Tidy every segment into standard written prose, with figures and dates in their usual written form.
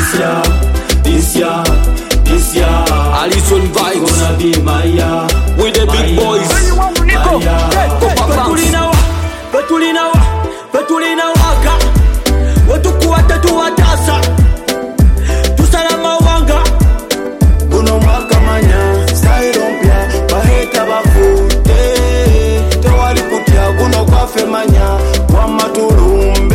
This year, Alison Vibes gonna be my year. with the big boys. Petulina waka watukuwata tuwatasa tusalama wanga Guno mwaka manya style mpya baheta bafute tewali kutya guno kwafe manya wamatulumbe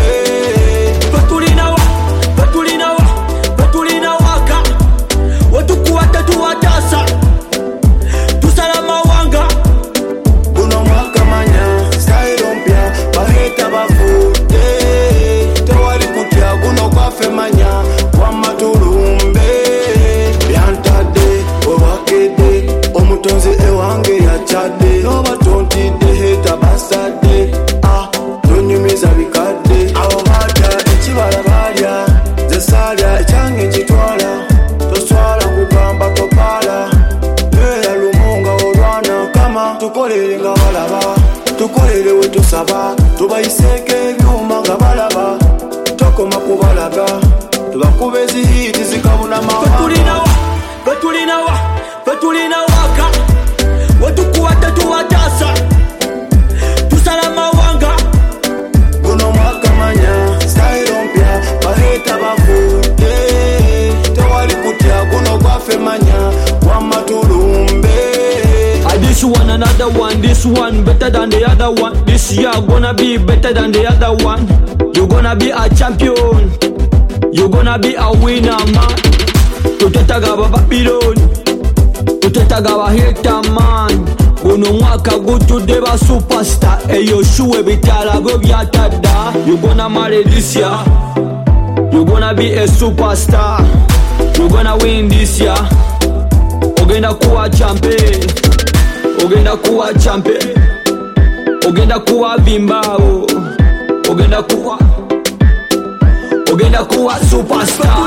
petulina waka watukuwata tuwatasa tusalama wanga Guno mwaka manya style mpya baheta bafute tewali kutya guno kwafe manya wamatulumbe byantadde obakede omutonzi ewange yachadde nobatontidde heta basadde tonyumiza bikadde abo balya ekibala balya ze salya ekyange nkitwala toswala kugamba topaala neera lumunga olwana kama tukolere nga balaba tukolere we tusaba tubayiseeko ebyuma nga balaba tokoma kubalaga tubakube ezihiiti zikabuna petulina waka watukuwata tuwatasa tusalama wanga guno mwaka manya style mpya baheta bafute tewali kutya guno gwafe manya wamatulumbe. This one another one, this one better than the other one. This year gonna be better than the other one. You gonna be a champion, you gonna be a winner man. Tutetaga Babylon, tutetaga baheta man. Guno mwaka gutudde ba superstar. Eyo shuwe bitala go byatada. You gonna marry this year, you gonna be a superstar. You gonna win this year, ogenda kuwa champion. Ogenda kuwa champion, ogenda kuwa bimbao, ogenda kuwa superstar.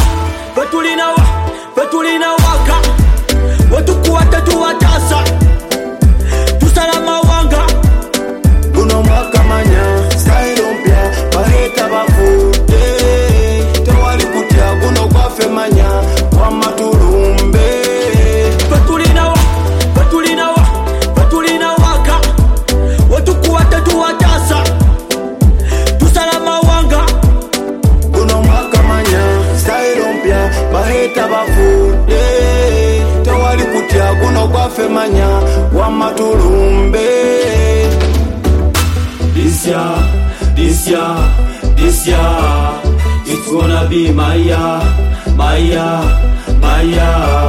Petulina waka watukuwata tuwatasa tusalama wanga Guno mwaka manya style mpya baheta bafute tewali kutya guno kwafe manya wamatulumbe. Petulina waka watukuwata tuwatasa tusalama wanga Guno mwaka manya style mpya baheta bafute tewali kutya guno kwafe manya wamatulumbe. This year, it's gonna be my year.